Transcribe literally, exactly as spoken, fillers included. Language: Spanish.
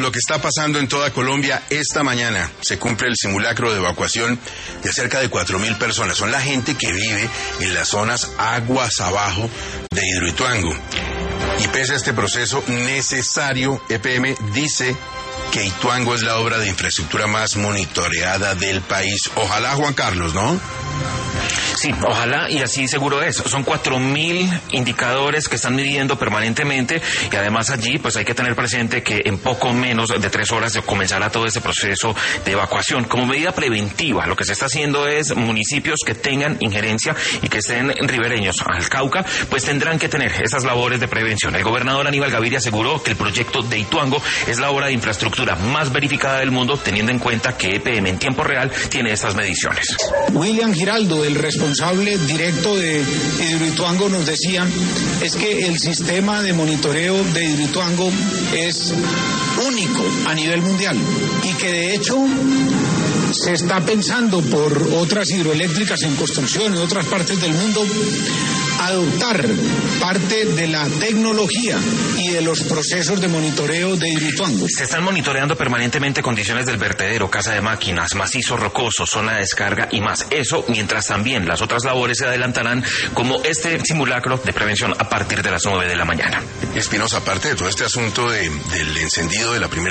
lo que está pasando en toda Colombia. Esta mañana se cumple el simulacro de evacuación de cerca de cuatro mil personas. Son la gente que vive en las zonas aguas abajo de Hidroituango. Y pese a este proceso necesario, E P M dice que Ituango es la obra de infraestructura más monitoreada del país. Ojalá, Juan Carlos, ¿no? Sí, ojalá, y así seguro es. Son cuatro mil indicadores que están midiendo permanentemente, y además allí pues hay que tener presente que en poco menos de tres horas comenzará todo este proceso de evacuación. Como medida preventiva, lo que se está haciendo es municipios que tengan injerencia y que estén ribereños al Cauca, pues tendrán que tener esas labores de prevención. El gobernador Aníbal Gaviria aseguró que el proyecto de Ituango es la obra de infraestructura más verificada del mundo, teniendo en cuenta que E P M en tiempo real tiene estas mediciones. William Giraldo, el responsable directo de Hidroituango, nos decía es que el sistema de monitoreo de Hidroituango es único a nivel mundial y que de hecho se está pensando por otras hidroeléctricas en construcción en otras partes del mundo adoptar parte de la tecnología y de los procesos de monitoreo de Hidroituango. Se están monitoreando permanentemente condiciones del vertedero, casa de máquinas, macizo rocoso, zona de descarga y más. Eso mientras también las otras labores se adelantarán, como este simulacro de prevención a partir de las nueve de la mañana. Espinosa, aparte de todo este asunto de, del encendido de la primera